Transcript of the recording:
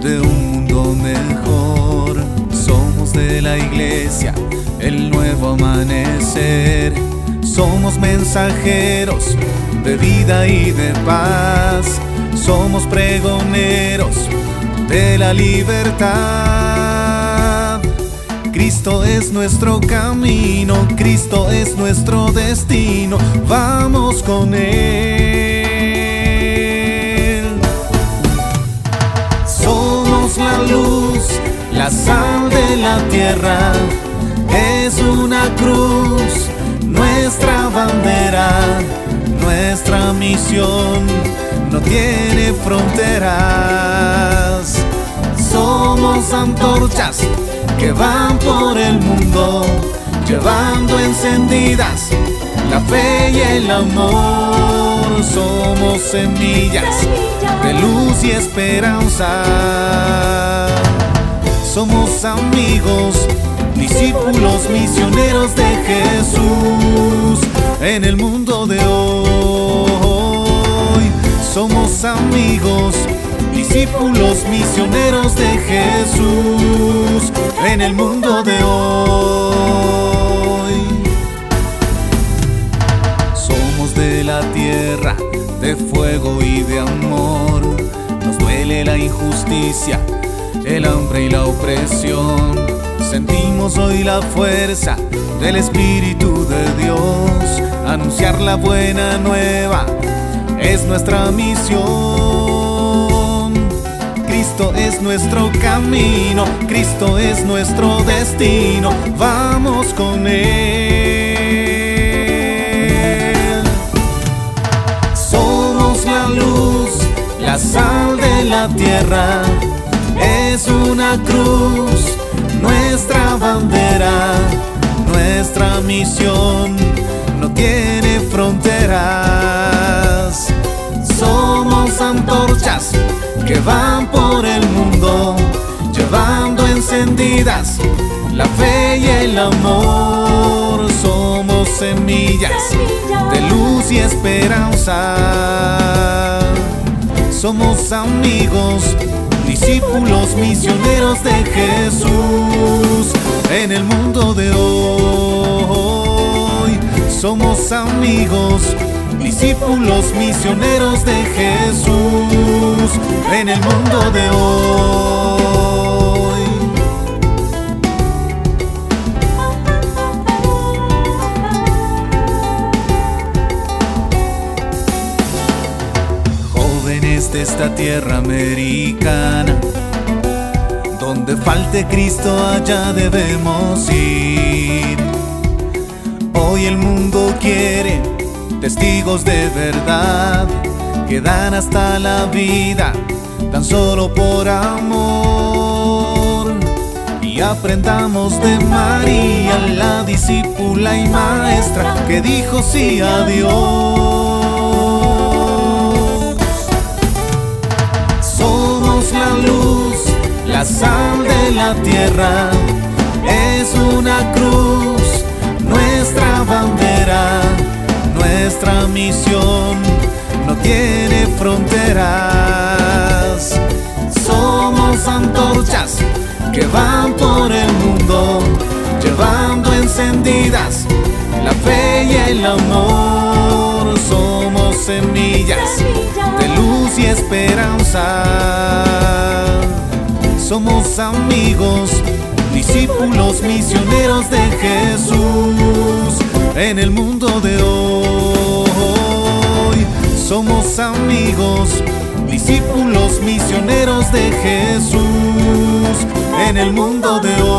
de un mundo mejor. Somos de la iglesia, el nuevo amanecer. Somos mensajeros de vida y de paz. Somos pregoneros de la libertad. Cristo es nuestro camino, Cristo es nuestro destino. Vamos con Él. Somos la luz, la sal de la tierra. Es una cruz, nuestra bandera. Nuestra misión no tiene fronteras. Somos antorchas que van por el mundo, llevando encendidas la fe y el amor. Somos semillas de luz y esperanza. Somos amigos, discípulos, misioneros de Jesús en el mundo de hoy. Somos amigos, discípulos, misioneros de Jesús en el mundo de hoy. Somos de la tierra, de fuego y de amor. Nos duele la injusticia, el hambre y la opresión. Sentimos hoy la fuerza del Espíritu de Dios. Anunciar la buena nueva es nuestra misión. Cristo es nuestro camino, Cristo es nuestro destino. Vamos con Él. Somos la luz, la sal de la tierra. Es una cruz, nuestra bandera. Nuestra misión no tiene fronteras. Somos antorchas que van por el mundo, llevando encendidas la fe y el amor. Somos semillas de luz y esperanza. Somos amigos, discípulos, misioneros de Jesús en el mundo de hoy. Somos amigos, discípulos, misioneros de Jesús en el mundo de hoy. Jóvenes de esta tierra americana, donde falte Cristo allá debemos ir. Hoy el mundo quiere testigos de verdad, que dan hasta la vida tan solo por amor. Y aprendamos de María, la discípula y maestra, que dijo sí a Dios. Somos la luz, la sal de la tierra. Es una cruz, nuestra bandera. Nuestra misión no tiene fronteras. Somos antorchas que van por el mundo, llevando encendidas la fe y el amor. Somos semillas de luz y esperanza. Somos amigos, discípulos, misioneros de Jesús en el mundo de hoy. Somos amigos, discípulos, misioneros de Jesús en el mundo de hoy.